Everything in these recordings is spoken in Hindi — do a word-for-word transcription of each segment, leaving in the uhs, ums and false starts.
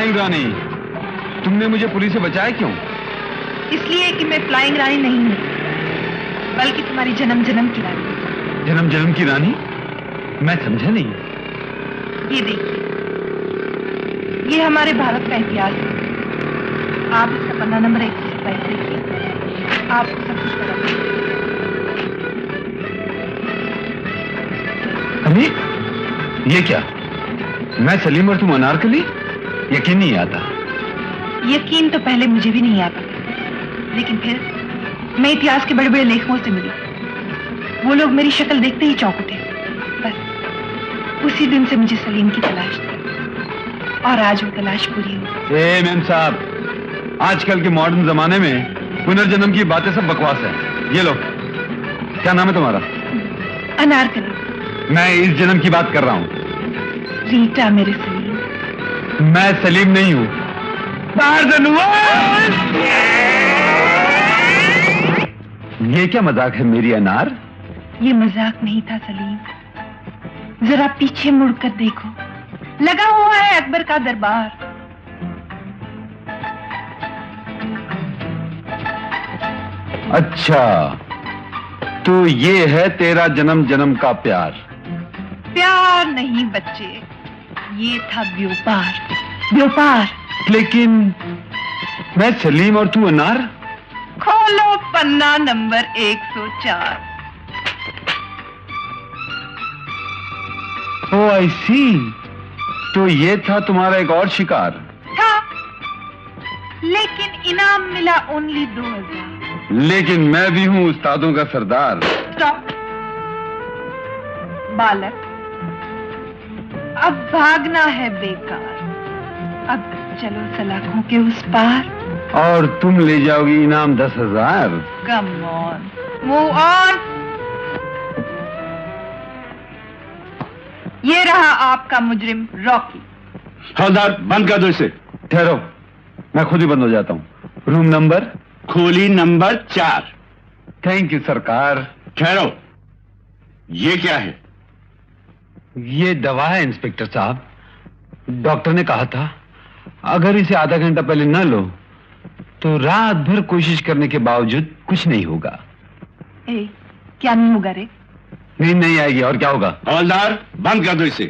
फ्लाइंग रानी, तुमने मुझे पुलिस से बचाया क्यों? इसलिए कि मैं फ्लाइंग रानी नहीं हूँ, बल्कि तुम्हारी जन्म जन्म की रानी। जन्म जन्म की रानी? मैं समझा नहीं। ये देखिए, ये हमारे भारत का इतिहास है। आप इसका पन्ना नंबर एक सौ सत्ताईस देखिए, आपको सब कुछ पता है। अरे ये क्या? मैं सलीम और तुम अनारकली? यकीन नहीं आता। यकीन तो पहले मुझे भी नहीं आता, लेकिन फिर मैं इतिहास के बड़े बड़े लेखकों से मिली। वो लोग मेरी शक्ल देखते ही चौंक उठे। बस उसी दिन से मुझे सलीम की तलाश थी, और आज वो तलाश पूरी हुई। ए मैम साहब, आजकल के मॉडर्न जमाने में पुनर्जन्म की बातें सब बकवास है। ये लो, क्या नाम है तुम्हारा? अनारकली। मैं इस जन्म की बात कर रहा हूँ। रीटा मेरे सलीम। मैं सलीम नहीं हूँ। ये क्या मजाक है मेरी अनार? ये मजाक नहीं था सलीम, जरा पीछे मुड़कर देखो, लगा हुआ है अकबर का दरबार। अच्छा, तो ये है तेरा जन्म जन्म का प्यार? प्यार नहीं बच्चे, ये था व्यापार। व्यापार। लेकिन मैं सलीम और तू अनार? खोलो पन्ना नंबर एक सौ चार। ओ आई सी, तो ये था तुम्हारा एक और शिकार? था, लेकिन इनाम मिला ओनली दो हजार। लेकिन मैं भी हूँ उस्तादों का सरदार। स्टॉप बालक, अब भागना है बेकार। अब चलो सलाखों के उस पार, और तुम ले जाओगी इनाम दस हजार। Come on, move on. ये रहा आपका मुजरिम रॉकी। हवलदार, बंद कर दो इसे। ठहरो, मैं खुद ही बंद हो जाता हूँ। Room number? खोली नंबर चार। थैंक यू सरकार। ठहरो, ये क्या है? ये दवा है इंस्पेक्टर साहब। डॉक्टर ने कहा था अगर इसे आधा घंटा पहले न लो तो रात भर कोशिश करने के बावजूद कुछ नहीं होगा। ए, क्या नहीं होगा रे? नहीं नहीं आएगी, और क्या होगा? हवलदार, बंद कर दो इसे।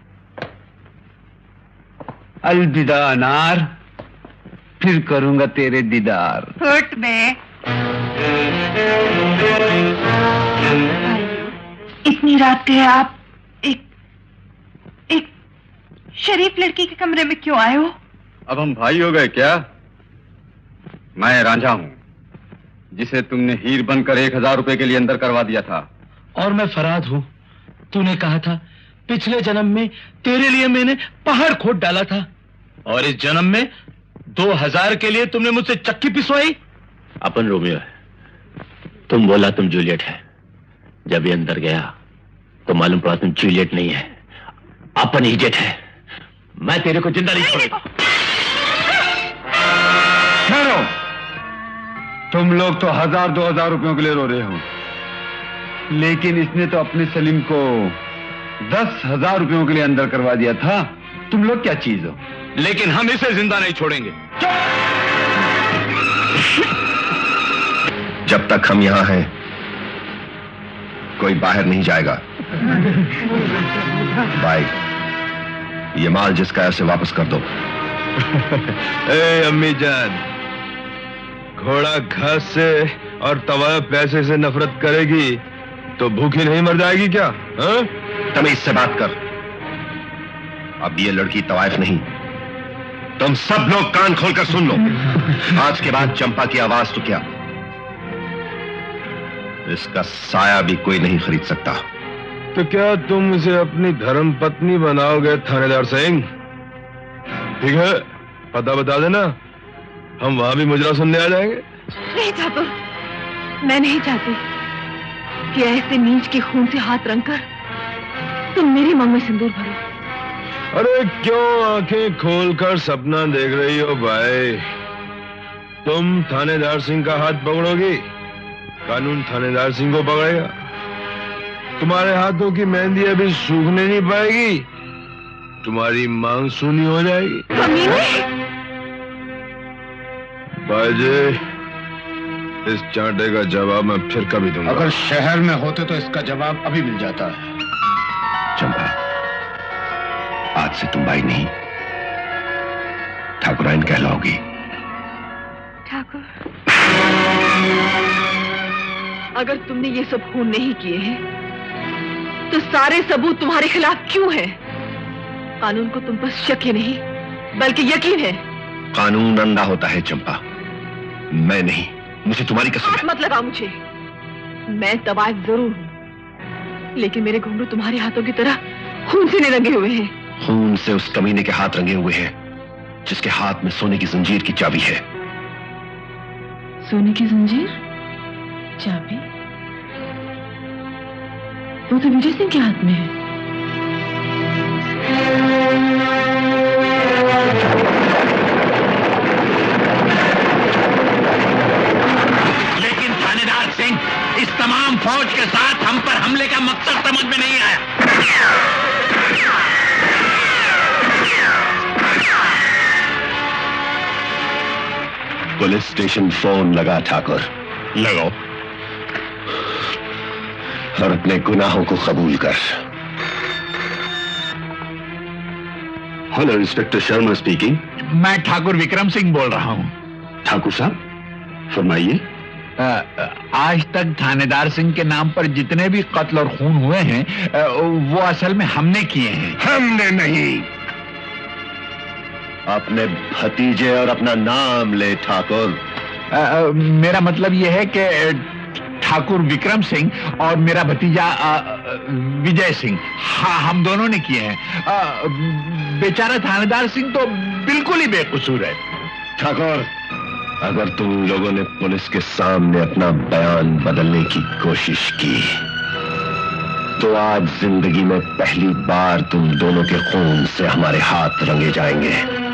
अलविदा अनार, फिर करूंगा तेरे दीदार। फुट में इतनी रात के आप एक एक शरीफ लड़की के कमरे में क्यों आए हो? अब हम भाई हो गए क्या? मैं रांझा हूँ, जिसे तुमने हीर बनकर एक हजार रुपए के लिए अंदर करवा दिया था। और मैं फराद हूँ, तूने कहा था पिछले जन्म में तेरे लिए मैंने पहाड़ खोद डाला था, और इस जन्म में दो हजार के लिए तुमने मुझसे चक्की पिसवाई। अपन रोमियो है, तुम बोला तुम जूलियट है। जब ये अंदर गया तो मालूम पड़ा तुम जूलियट नहीं है, अपन इजेट है। मैं तेरे को जिंदा नहीं छोड़ूंगा। ठहरो, तुम लोग तो हजार दो हजार रुपयों के लिए रो रहे हो, लेकिन इसने तो अपने सलीम को दस हजार रुपयों के लिए अंदर करवा दिया था। तुम लोग क्या चीज हो? लेकिन हम इसे जिंदा नहीं छोड़ेंगे। जब तक हम यहां हैं कोई बाहर नहीं जाएगा। भाई, ये माल जिसका है उसे वापस कर दो। ए अम्मी जान, घोड़ा घास से और तवा पैसे से नफरत करेगी तो भूखी नहीं मर जाएगी क्या? हाँ? तमीज से बात कर। अब ये लड़की तवाइफ नहीं। तुम सब लोग कान खोलकर सुन लो। आज के बाद चंपा की आवाज तो क्या, इसका साया भी कोई नहीं खरीद सकता। तो क्या तुम इसे अपनी धर्म पत्नी बनाओगे थानेदार सिंह? ठीक है, पता बता देना, हम वहां भी मुजरा सुनने आ जाएंगे। नहीं ठाकुर, मैं नहीं चाहती कि ऐसे नीच के खून से हाथ रंगकर तुम मेरी मांग में सिंदूर भरो। अरे क्यों आंखें खोलकर सपना देख रही हो भाई? तुम थानेदार सिंह का हाथ पकड़ोगी, कानून थानेदार सिंह को पकड़ेगा। तुम्हारे हाथों की मेहंदी अभी सूखने नहीं पाएगी, तुम्हारी मांग सुनी हो जाएगी। कमीने! बाजे, इस चांटे का जवाब मैं फिर कभी दूंगा। अगर शहर में होते तो इसका जवाब अभी मिल जाता है। चंपा, आज से तुम भाई नहीं ठाकुराइन कहलाओगी। ठाकुर, अगर तुमने ये सब खून नहीं किए हैं तो सारे सबूत तुम्हारे खिलाफ क्यों हैं? कानून को तुम पर शक ही नहीं बल्कि यकीन है। कानून अंधा होता है चंपा, मैं नहीं। मुझे तुम्हारी कसम है। मत लगाओ मुझे। मैं तवायफ जरूर हूं, लेकिन मेरे घुंघरू तुम्हारे हाथों की तरह खून से नहीं रंगे हुए हैं। खून से उस कमीने के हाथ रंगे हुए हैं जिसके हाथ में सोने की जंजीर की चाबी है। सोने की जंजीर? चाबी? वो तो विजय सिंह के हाथ में है। लेकिन थानेदार सिंह, इस तमाम फौज के साथ हम पर हमले का मकसद समझ में नहीं आया। पुलिस स्टेशन फोन लगा ठाकुर। लगाओ। और अपने गुनाहों को कबूल कर। Hello, inspector Sharma speaking. मैं ठाकुर विक्रम सिंह बोल रहा हूँ। ठाकुर साहब, फरमाइए। आज तक थानेदार सिंह के नाम पर जितने भी कत्ल और खून हुए हैं अ, वो असल में हमने किए हैं। हमने नहीं। अपने भतीजे और अपना नाम ले ठाकुर। अ, अ, मेरा मतलब यह है कि ठाकुर विक्रम सिंह और मेरा भतीजा अ, अ, विजय सिंह, हाँ, हम दोनों ने किए हैं। अ, बेचारा थानेदार सिंह तो बिल्कुल ही बेकसूर है। ठाकुर, अगर तुम लोगों ने पुलिस के सामने अपना बयान बदलने की कोशिश की तो आज जिंदगी में पहली बार तुम दोनों के खून से हमारे हाथ रंगे जाएंगे।